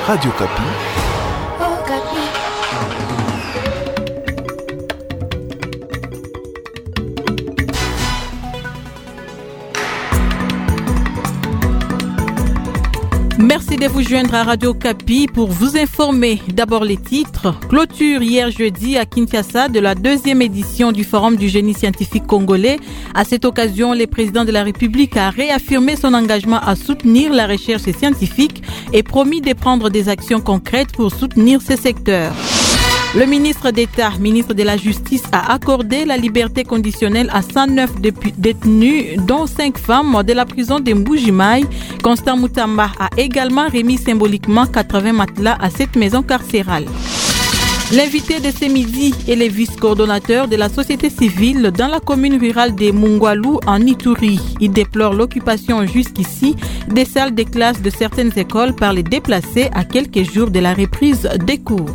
Radio Kapi. Merci de vous joindre à Radio Kapi pour vous informer. D'abord les titres. Clôture hier jeudi à Kinshasa de la 2e édition du Forum du génie scientifique congolais. À cette occasion, le président de la République a réaffirmé son engagement à soutenir la recherche scientifique et promis de prendre des actions concrètes pour soutenir ce secteur. Le ministre d'État, ministre de la Justice, a accordé la liberté conditionnelle à 109 détenus, dont 5 femmes de la prison de Mbujimaï. Constant Moutamba a également remis symboliquement 80 matelas à cette maison carcérale. L'invité de ce midi est le vice-coordonnateur de la société civile dans la commune rurale de Mungwalu en Ituri. Il déplore l'occupation jusqu'ici des salles de classe de certaines écoles par les déplacés à quelques jours de la reprise des cours.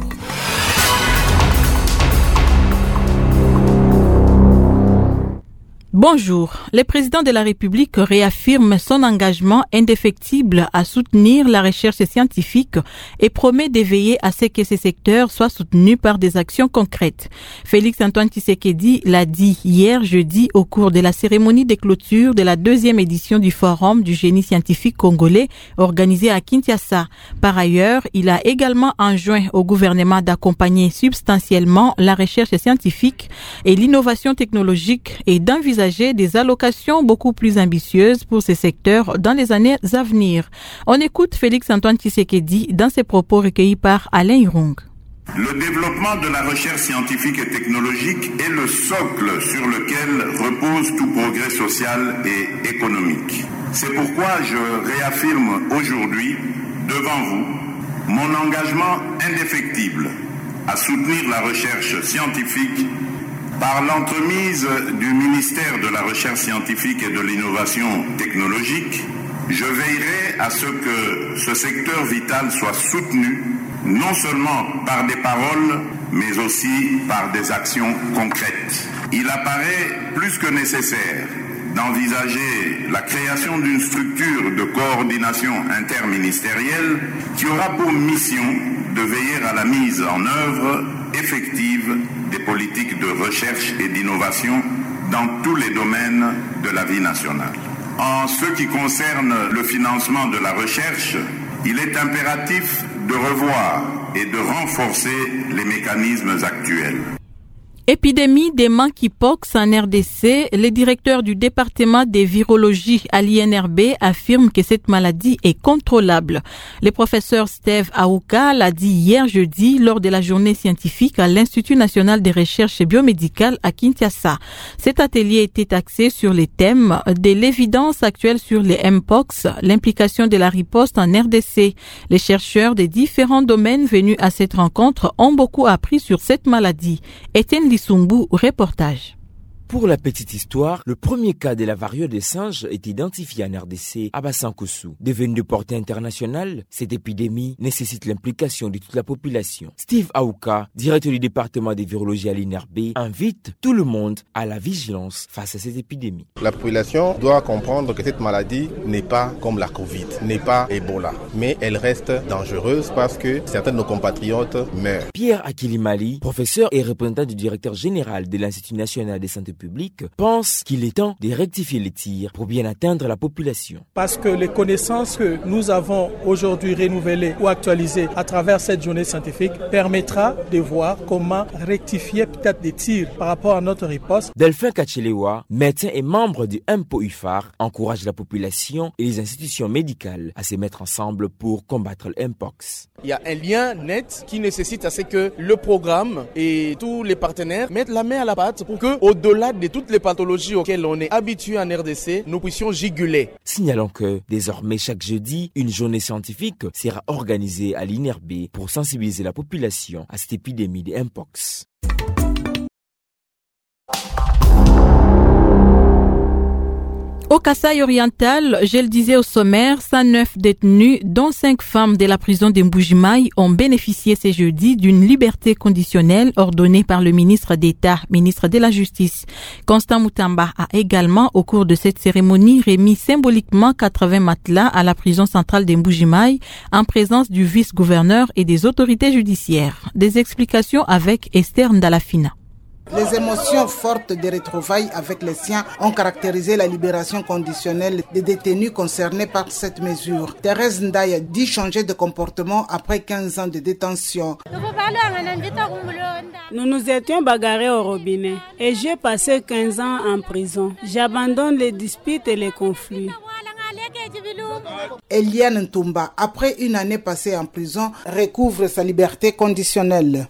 Bonjour. Le président de la République réaffirme son engagement indéfectible à soutenir la recherche scientifique et promet de veiller à ce que ces secteurs soient soutenus par des actions concrètes. Félix-Antoine Tshisekedi l'a dit hier jeudi au cours de la cérémonie de clôture de la 2e édition du Forum du génie scientifique congolais organisé à Kinshasa. Par ailleurs, il a également enjoint au gouvernement d'accompagner substantiellement la recherche scientifique et l'innovation technologique et d'envisager des allocations beaucoup plus ambitieuses pour ces secteurs dans les années à venir. On écoute Félix-Antoine Tshisekedi dans ses propos recueillis par Alain Irung. Le développement de la recherche scientifique et technologique est le socle sur lequel repose tout progrès social et économique. C'est pourquoi je réaffirme aujourd'hui devant vous mon engagement indéfectible à soutenir la recherche scientifique par l'entremise du ministère de la Recherche scientifique et de l'innovation technologique. Je veillerai à ce que ce secteur vital soit soutenu non seulement par des paroles, mais aussi par des actions concrètes. Il apparaît plus que nécessaire d'envisager la création d'une structure de coordination interministérielle qui aura pour mission de veiller à la mise en œuvre effective des politiques de recherche et d'innovation dans tous les domaines de la vie nationale. En ce qui concerne le financement de la recherche, il est impératif de revoir et de renforcer les mécanismes actuels. Épidémie des monkeypox en RDC, le directeur du département des virologies à l'INRB affirme que cette maladie est contrôlable. Le professeur Steve Aouka l'a dit hier jeudi lors de la journée scientifique à l'Institut national des recherches biomédicales à Kinshasa. Cet atelier était axé sur les thèmes de l'évidence actuelle sur les Mpox, l'implication de la riposte en RDC. Les chercheurs des différents domaines venus à cette rencontre ont beaucoup appris sur cette maladie. Étienne Lissumbu, reportage. Pour la petite histoire, le premier cas de la variole des singes est identifié en RDC à Bassankossou. Devenue de portée internationale, cette épidémie nécessite l'implication de toute la population. Steve Aouka, directeur du département des virologies à l'INRB, invite tout le monde à la vigilance face à cette épidémie. La population doit comprendre que cette maladie n'est pas comme la Covid, n'est pas Ebola, mais elle reste dangereuse parce que certains de nos compatriotes meurent. Pierre Akilimali, professeur et représentant du directeur général de l'Institut national de santé publique, pense qu'il est temps de rectifier les tirs pour bien atteindre la population. Parce que les connaissances que nous avons aujourd'hui renouvelées ou actualisées à travers cette journée scientifique permettra de voir comment rectifier peut-être des tirs par rapport à notre riposte. Delphin Kachelewa, médecin et membre du MPO-UFAR, encourage la population et les institutions médicales à se mettre ensemble pour combattre le Mpox. Il y a un lien net qui nécessite à ce que le programme et tous les partenaires mettent la main à la pâte pour que, au-delà de toutes les pathologies auxquelles on est habitué en RDC, nous puissions juguler. Signalons que, désormais, chaque jeudi, une journée scientifique sera organisée à l'INRB pour sensibiliser la population à cette épidémie de Mpox. Au Kasaï oriental, je le disais au sommaire, 109 détenus, dont 5 femmes de la prison de Mbuji-Mayi, ont bénéficié ce jeudi d'une liberté conditionnelle ordonnée par le ministre d'État, ministre de la Justice. Constant Moutamba a également, au cours de cette cérémonie, remis symboliquement 80 matelas à la prison centrale de Mbuji-Mayi en présence du vice-gouverneur et des autorités judiciaires. Des explications avec Esther Ndalafina. Les émotions fortes des retrouvailles avec les siens ont caractérisé la libération conditionnelle des détenus concernés par cette mesure. Thérèse Ndaya dit changer de comportement après 15 ans de détention. Nous nous étions bagarrés au robinet et j'ai passé 15 ans en prison. J'abandonne les disputes et les conflits. Eliane Ntumba, après une année passée en prison, recouvre sa liberté conditionnelle.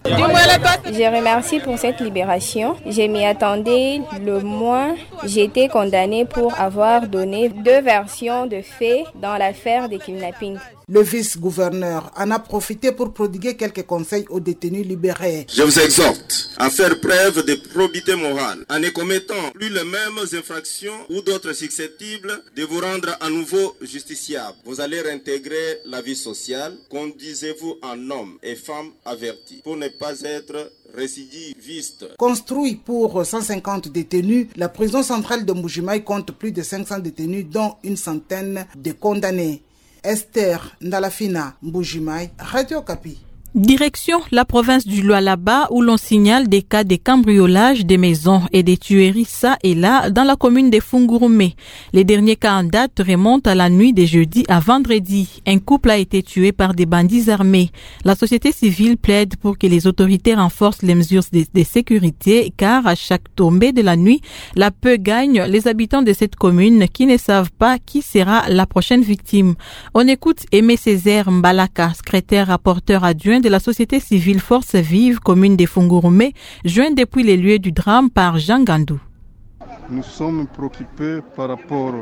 Je remercie pour cette libération. Je m'y attendais le moins. J'étais condamnée pour avoir donné 2 versions de faits dans l'affaire des kidnappings. Le vice-gouverneur en a profité pour prodiguer quelques conseils aux détenus libérés. Je vous exhorte à faire preuve de probité morale en ne commettant plus les mêmes infractions ou d'autres susceptibles de vous rendre à nouveau justiciable. Vous allez réintégrer la vie sociale. Conduisez-vous en homme et femme avertis pour ne pas être récidiviste. Construit pour 150 détenus, la prison centrale de Mbuji-Mayi compte plus de 500 détenus, dont une centaine de condamnés. Esther Ndalafina, Mbuji-Mayi, Radio Kapi. Direction la province du Lualaba où l'on signale des cas de cambriolage des maisons et des tueries ça et là dans la commune de Fungurume. Les derniers cas en date remontent à la nuit de jeudi à vendredi. Un couple a été tué par des bandits armés. La société civile plaide pour que les autorités renforcent les mesures de sécurité car à chaque tombée de la nuit, la peur gagne les habitants de cette commune qui ne savent pas qui sera la prochaine victime. On écoute Aimé Césaire Mbalaka, secrétaire rapporteur adjoint de la société civile Force Vive, commune de Fungurume, joint depuis les lieux du drame par Jean Gandou. Nous sommes préoccupés par rapport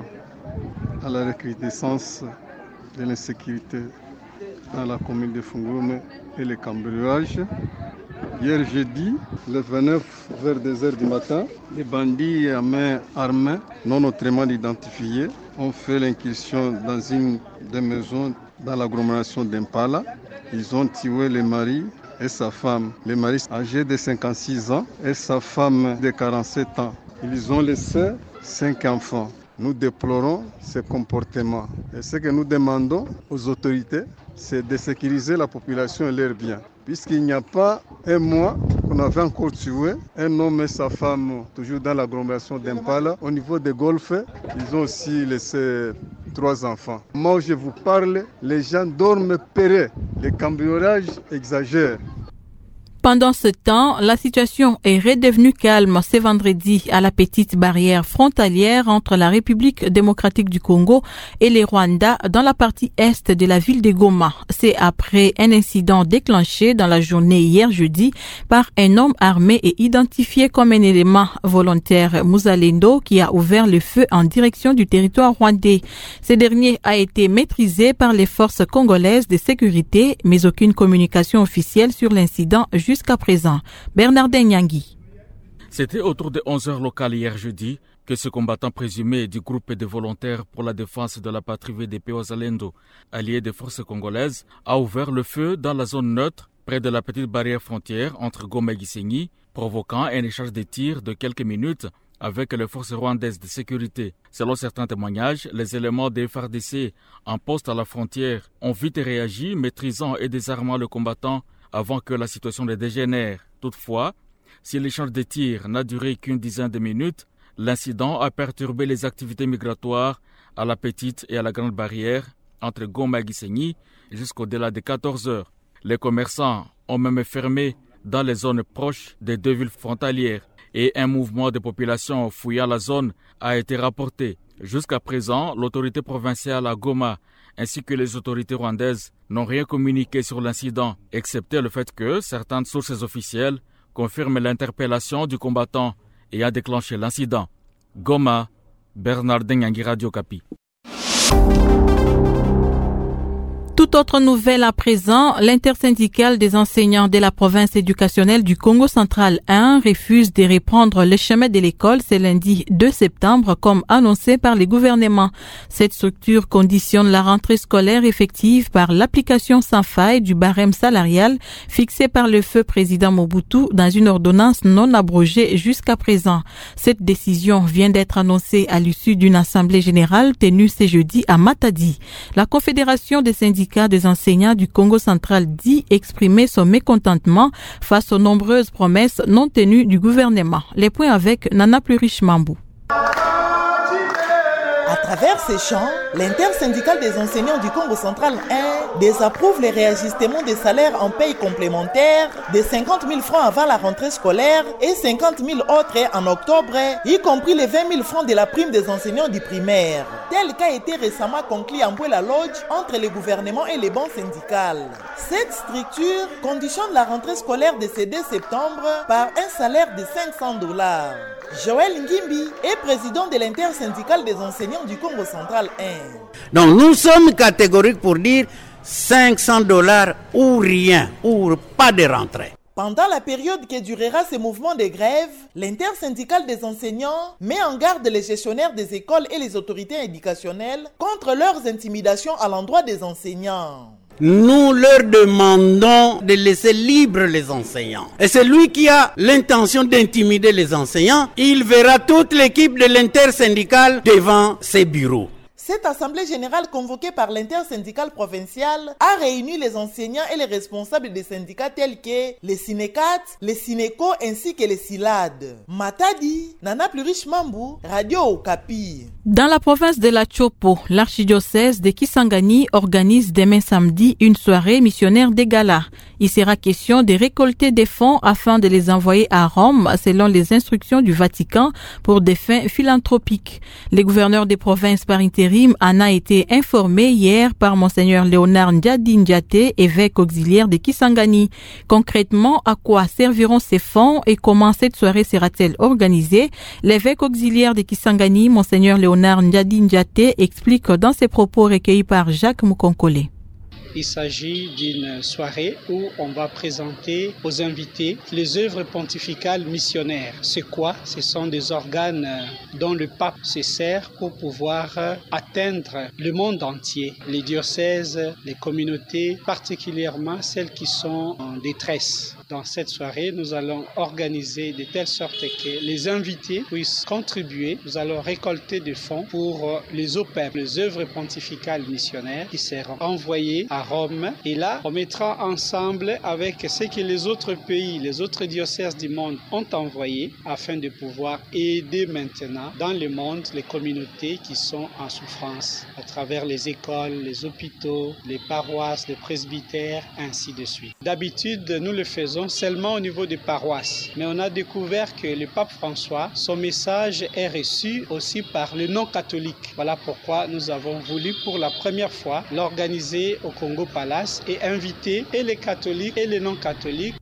à la recrudescence de l'insécurité dans la commune de Fungurume et les cambriolages. Hier jeudi, le 29 vers 2h du matin, les bandits à main armée, non autrement identifiés, ont fait l'incursion dans une des maisons dans l'agglomération d'Impala. Ils ont tué le mari et sa femme. Le mari âgé de 56 ans et sa femme de 47 ans. Ils ont laissé 5 enfants. Nous déplorons ce comportement. Et ce que nous demandons aux autorités, c'est de sécuriser la population et leurs biens. Puisqu'il n'y a pas un mois qu'on avait encore tué un homme et sa femme, toujours dans l'agglomération d'Impala. Au niveau des golfs, ils ont aussi laissé 3 enfants. Moi, je vous parle, les gens dorment peureux. Les cambriolages exagèrent. Pendant ce temps, la situation est redevenue calme ce vendredi à la petite barrière frontalière entre la République démocratique du Congo et le Rwanda dans la partie est de la ville de Goma. C'est après un incident déclenché dans la journée hier jeudi par un homme armé et identifié comme un élément volontaire Muzalendo qui a ouvert le feu en direction du territoire rwandais. Ce dernier a été maîtrisé par les forces congolaises de sécurité, mais aucune communication officielle sur l'incident jusqu'à présent. Bernardin Nyangui. C'était autour de 11h locales hier jeudi que ce combattant présumé du groupe de volontaires pour la défense de la patrie VDP Wazalendo, allié des forces congolaises, a ouvert le feu dans la zone neutre près de la petite barrière frontière entre Goma et Gisenyi, provoquant un échange de tirs de quelques minutes avec les forces rwandaises de sécurité. Selon certains témoignages, les éléments des FARDC en poste à la frontière ont vite réagi, maîtrisant et désarmant le combattant avant que la situation ne dégénère. Toutefois, si l'échange de tirs n'a duré qu'une dizaine de minutes, l'incident a perturbé les activités migratoires à la petite et à la grande barrière entre Goma et Gisenyi jusqu'au-delà de 14 heures. Les commerçants ont même fermé dans les zones proches des 2 villes frontalières et un mouvement de population fouillant la zone a été rapporté. Jusqu'à présent, l'autorité provinciale à Goma ainsi que les autorités rwandaises n'ont rien communiqué sur l'incident, excepté le fait que certaines sources officielles confirment l'interpellation du combattant ayant déclenché l'incident. Goma, Bernardin Nyangi, Radio Kapi. Toute autre nouvelle à présent, l'intersyndicale des enseignants de la province éducationnelle du Congo central 1 refuse de reprendre le chemin de l'école ce lundi 2 septembre comme annoncé par les gouvernements. Cette structure conditionne la rentrée scolaire effective par l'application sans faille du barème salarial fixé par le feu président Mobutu dans une ordonnance non abrogée jusqu'à présent. Cette décision vient d'être annoncée à l'issue d'une assemblée générale tenue ce jeudi à Matadi. La Confédération des syndicats des enseignants du Congo central dit exprimer son mécontentement face aux nombreuses promesses non tenues du gouvernement. Les points avec Nana Plurish Mambou. À travers ces chants, l'intersyndicale des enseignants du Congo central 1 désapprouve les réajustements des salaires en paye complémentaire de 50 000 francs avant la rentrée scolaire et 50 000 autres en octobre, y compris les 20 000 francs de la prime des enseignants du primaire. Tel qu'a été récemment conclu en Bouela Lodge entre le gouvernement et les banques syndicales. Cette structure conditionne la rentrée scolaire de ce 2 septembre par un salaire de $500. Joël Ngimbi est président de l'intersyndicale des enseignants du Congo central 1. Donc nous sommes catégoriques pour dire $500 ou rien, ou pas de rentrée. Pendant la période qui durera ce mouvement de grève, l'intersyndicale des enseignants met en garde les gestionnaires des écoles et les autorités éducationnelles contre leurs intimidations à l'endroit des enseignants. Nous leur demandons de laisser libres les enseignants. Et celui qui a l'intention d'intimider les enseignants, il verra toute l'équipe de l'intersyndicale devant ses bureaux. Cette assemblée générale convoquée par l'intersyndicale provinciale a réuni les enseignants et les responsables des syndicats tels que les Sinecat, les Sineco ainsi que les Silad. Matadi, Nana Plurish Mambou, Radio Okapi. Dans la province de la Chopo, l'archidiocèse de Kisangani organise demain samedi une soirée missionnaire des galas. Il sera question de récolter des fonds afin de les envoyer à Rome selon les instructions du Vatican pour des fins philanthropiques. Les gouverneurs des provinces par intérim en a été informé hier par Monseigneur Léonard Ndiadi Ndiaté, évêque auxiliaire de Kisangani. Concrètement, à quoi serviront ces fonds et comment cette soirée sera-t-elle organisée? L'évêque auxiliaire de Kisangani, Monseigneur Léonard Ndiadi Ndiaté, explique dans ses propos recueillis par Jacques Mukonkole. Il s'agit d'une soirée où on va présenter aux invités les œuvres pontificales missionnaires. C'est quoi? Ce sont des organes dont le pape se sert pour pouvoir atteindre le monde entier. Les diocèses, les communautés, particulièrement celles qui sont en détresse. Dans cette soirée, nous allons organiser de telle sorte que les invités puissent contribuer. Nous allons récolter des fonds pour les OPEM, les œuvres pontificales missionnaires qui seront envoyées à Rome. Et là, on mettra ensemble avec ce que les autres pays, les autres diocèses du monde ont envoyé afin de pouvoir aider maintenant dans le monde les communautés qui sont en souffrance à travers les écoles, les hôpitaux, les paroisses, les presbytères, ainsi de suite. D'habitude, nous le faisons seulement au niveau des paroisses. Mais on a découvert que le pape François, son message est reçu aussi par les non-catholiques. Voilà pourquoi nous avons voulu pour la première fois l'organiser au Congo Palace et inviter et les catholiques et les non-catholiques.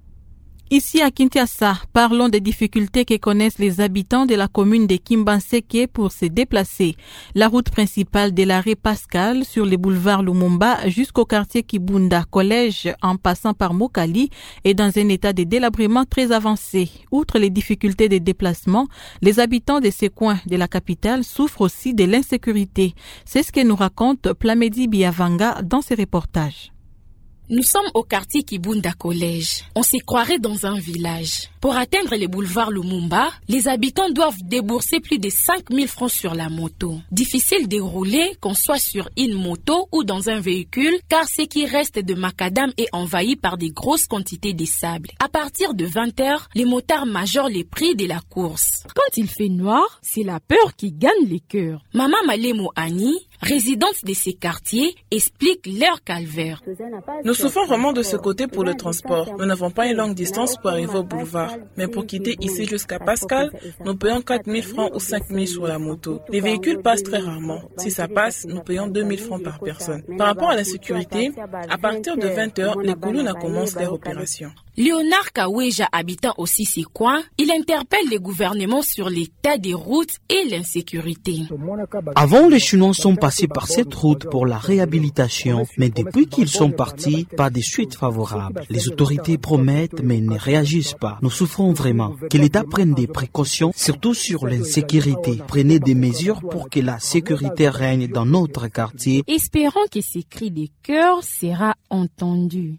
Ici à Kinshasa, parlons des difficultés que connaissent les habitants de la commune de Kimbanseke pour se déplacer. La route principale de l'arrêt Pascal sur les boulevards Lumumba jusqu'au quartier Kibunda Collège en passant par Mokali est dans un état de délabrement très avancé. Outre les difficultés de déplacement, les habitants de ces coins de la capitale souffrent aussi de l'insécurité. C'est ce que nous raconte Plamedi Biavanga dans ses reportages. Nous sommes au quartier Kibunda Collège. On se croirait dans un village. Pour atteindre les boulevards Lumumba, les habitants doivent débourser plus de 5 000 francs sur la moto. Difficile de rouler, qu'on soit sur une moto ou dans un véhicule, car ce qui reste de macadam est envahi par des grosses quantités de sable. À partir de 20h, les motards majorent les prix de la course. Quand il fait noir, c'est la peur qui gagne les cœurs. Maman Malemo Annie, résidente de ces quartiers, explique leur calvaire. Nous souffrons vraiment de ce côté pour le transport. Nous n'avons pas une longue distance pour arriver au boulevard. Mais pour quitter ici jusqu'à Pascal, nous payons 4 000 francs ou 5 000 sur la moto. Les véhicules passent très rarement. Si ça passe, nous payons 2 000 francs par personne. Par rapport à la sécurité, à partir de 20h, les Koulouna commencent leur opération. Léonard Kaweja, habitant aussi ces coins, il interpelle les gouvernements sur l'état des routes et l'insécurité. Avant, les Chinois sont passés par cette route pour la réhabilitation, mais depuis qu'ils sont partis, pas de suite favorable. Les autorités promettent, mais ne réagissent pas. Nous souffrons vraiment. Que l'État prenne des précautions, surtout sur l'insécurité. Prenez des mesures pour que la sécurité règne dans notre quartier. Espérons que ces cris de cœur sera entendu.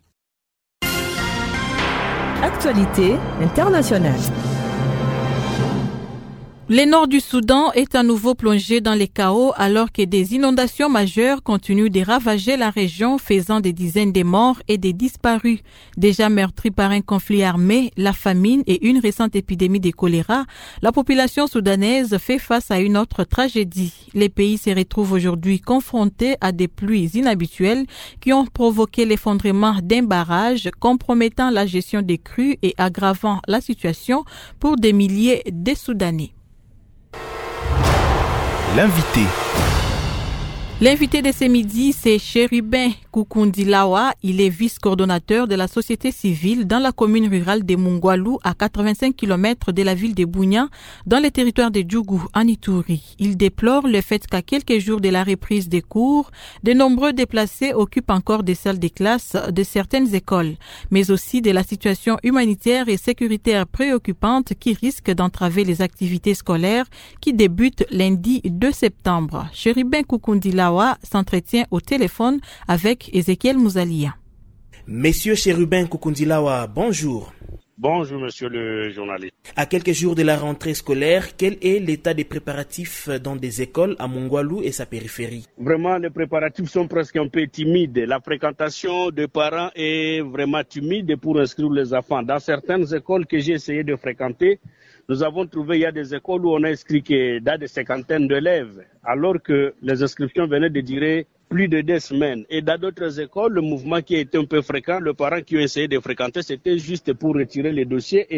Actualité internationale. Le nord du Soudan est à nouveau plongé dans les chaos alors que des inondations majeures continuent de ravager la région, faisant des dizaines de morts et des disparus. Déjà meurtrie par un conflit armé, la famine et une récente épidémie de choléra, la population soudanaise fait face à une autre tragédie. Les pays se retrouvent aujourd'hui confrontés à des pluies inhabituelles qui ont provoqué l'effondrement d'un barrage, compromettant la gestion des crues et aggravant la situation pour des milliers de Soudanais. L'invité de ce midi, c'est Chérubin Kukundilawa. Il est vice-coordonnateur de la société civile dans la commune rurale de Mungwalu, à 85 km de la ville de Bunia, dans le territoire de Djougou, en Ituri. Il déplore le fait qu'à quelques jours de la reprise des cours, de nombreux déplacés occupent encore des salles de classe de certaines écoles, mais aussi de la situation humanitaire et sécuritaire préoccupante qui risque d'entraver les activités scolaires qui débutent lundi 2 septembre. Chérubin Kukundilawa s'entretient au téléphone avec Ezekiel Mouzalia. Monsieur Chérubin Kukundilawa, bonjour. Bonjour, monsieur le journaliste. À quelques jours de la rentrée scolaire, quel est l'état des préparatifs dans des écoles à Mungwalu et sa périphérie? Vraiment, les préparatifs sont presque un peu timides. La fréquentation des parents est vraiment timide pour inscrire les enfants. Dans certaines écoles que j'ai essayé de fréquenter, nous avons trouvé, il y a des écoles où on a inscrit que dans des cinquantaines d'élèves, alors que les inscriptions venaient de durer plus de 2 semaines. Et dans d'autres écoles, le mouvement qui a été un peu fréquent, les parents qui ont essayé de fréquenter, c'était juste pour retirer les dossiers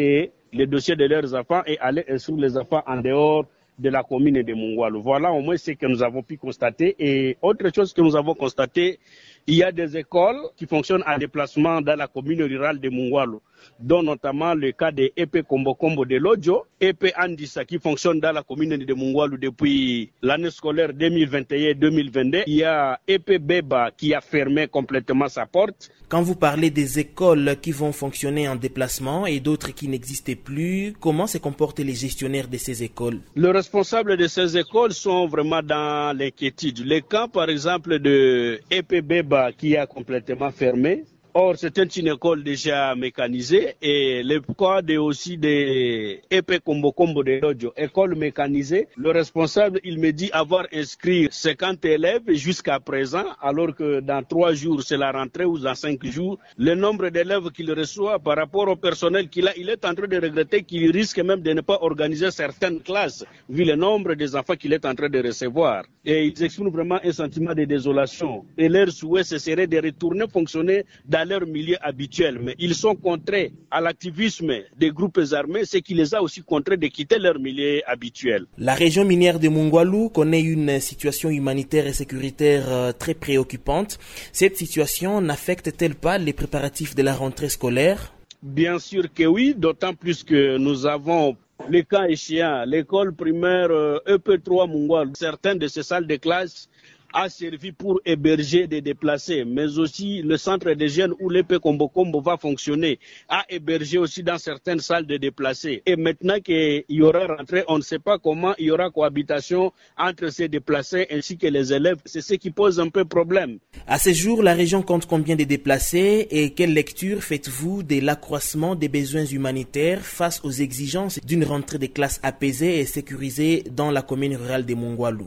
de leurs enfants et aller inscrire les enfants en dehors de la commune de Mungwalu. Voilà au moins ce que nous avons pu constater. Et autre chose que nous avons constaté, il y a des écoles qui fonctionnent en déplacement dans la commune rurale de Mungwalu, dont notamment le cas de Epé Kombo Kombo de Lodjo, Epé Andissa qui fonctionne dans la commune de Mungwalu depuis l'année scolaire 2021-2022. Il y a Epé Beba qui a fermé complètement sa porte. Quand vous parlez des écoles qui vont fonctionner en déplacement et d'autres qui n'existaient plus, comment se comportent les gestionnaires de ces écoles? Les responsables de ces écoles sont vraiment dans l'inquiétude. Le cas par exemple de Epé Beba qui a complètement fermé. Or, c'était une école déjà mécanisée et le cas aussi de Epé Kombo Kombo de Lodjo, école mécanisée. Le responsable, il me dit avoir inscrit 50 élèves jusqu'à présent, alors que dans 3 jours, c'est la rentrée ou dans 5 jours. Le nombre d'élèves qu'il reçoit par rapport au personnel qu'il a, il est en train de regretter qu'il risque même de ne pas organiser certaines classes, vu le nombre des enfants qu'il est en train de recevoir. Et ils expriment vraiment un sentiment de désolation. Et leur souhait, ce serait de retourner fonctionner dans leur milieu habituel, mais ils sont contraints à l'activisme des groupes armés, ce qui les a aussi contraints de quitter leur milieu habituel. La région minière de Mungwalu connaît une situation humanitaire et sécuritaire très préoccupante. Cette situation n'affecte-t-elle pas les préparatifs de la rentrée scolaire? Bien sûr que oui, d'autant plus que nous avons le cas échéant, l'école primaire EP3 Mungwalu. Certaines de ces salles de classe a servi pour héberger des déplacés, mais aussi le centre des jeunes où l'Epé Kombo Kombo va fonctionner a hébergé aussi dans certaines salles de déplacés. Et maintenant qu'il y aura rentrée, on ne sait pas comment il y aura cohabitation entre ces déplacés ainsi que les élèves. C'est ce qui pose un peu problème. À ce jour, la région compte combien de déplacés et quelle lecture faites-vous de l'accroissement des besoins humanitaires face aux exigences d'une rentrée des classes apaisée et sécurisée dans la commune rurale de Mungwalu?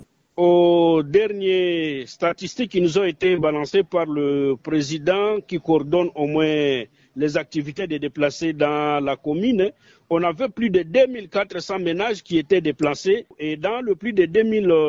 Aux dernières statistiques qui nous ont été balancées par le président qui coordonne au moins les activités des déplacés dans la commune, on avait plus de 2400 ménages qui étaient déplacés et dans le plus de 2000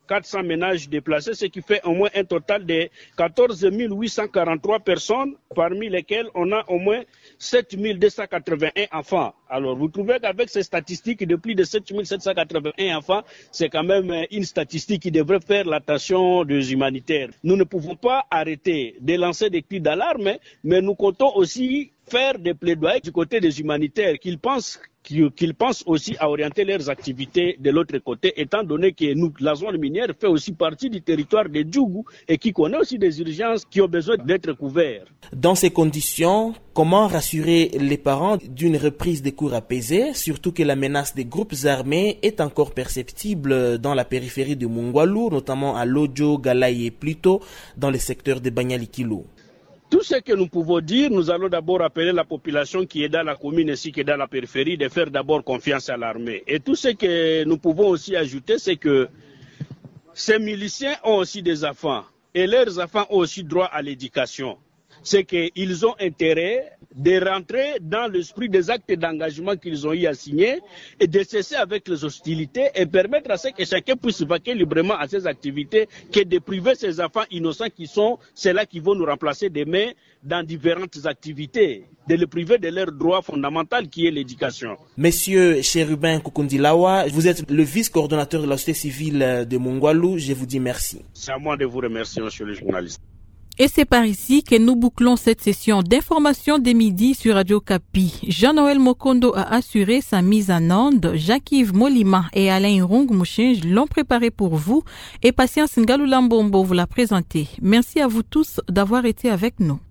400 ménages déplacés, ce qui fait au moins un total de 14 843 personnes, parmi lesquelles on a au moins 7 281 enfants. Alors, vous trouvez qu'avec ces statistiques de plus de 7 781 enfants, c'est quand même une statistique qui devrait faire l'attention des humanitaires. Nous ne pouvons pas arrêter de lancer des cris d'alarme, mais nous comptons aussi faire des plaidoyers du côté des humanitaires qu'ils pensent aussi à orienter leurs activités de l'autre côté, étant donné que la zone minière fait aussi partie du territoire de Djougou et qui connaît aussi des urgences qui ont besoin d'être couvertes. Dans ces conditions, comment rassurer les parents d'une reprise des cours apaisés, surtout que la menace des groupes armés est encore perceptible dans la périphérie de Mungwalu, notamment à Lodjo, Galaï et Pluto, dans le secteur de Banyalikilu? Tout ce que nous pouvons dire, nous allons d'abord appeler la population qui est dans la commune ainsi que dans la périphérie de faire d'abord confiance à l'armée. Et tout ce que nous pouvons aussi ajouter, c'est que ces miliciens ont aussi des enfants et leurs enfants ont aussi droit à l'éducation. C'est qu'ils ont intérêt de rentrer dans l'esprit des actes d'engagement qu'ils ont eu à signer et de cesser avec les hostilités et permettre à ce que chacun puisse vaquer librement à ses activités que de priver ces enfants innocents qui sont ceux-là qui vont nous remplacer demain dans différentes activités, de les priver de leur droit fondamental qui est l'éducation. Monsieur Chérubin Kukundilawa, vous êtes le vice-coordonnateur de la société civile de Mungwalu, je vous dis merci. C'est à moi de vous remercier, monsieur le journaliste. Et c'est par ici que nous bouclons cette session d'information des midis sur Radio Kapi. Jean-Noël Mokondo a assuré sa mise en onde. Jacques-Yves Molima et Alain Rong Mouchinge l'ont préparé pour vous et Patience Ngaloulam Bombo vous l'a présenté. Merci à vous tous d'avoir été avec nous.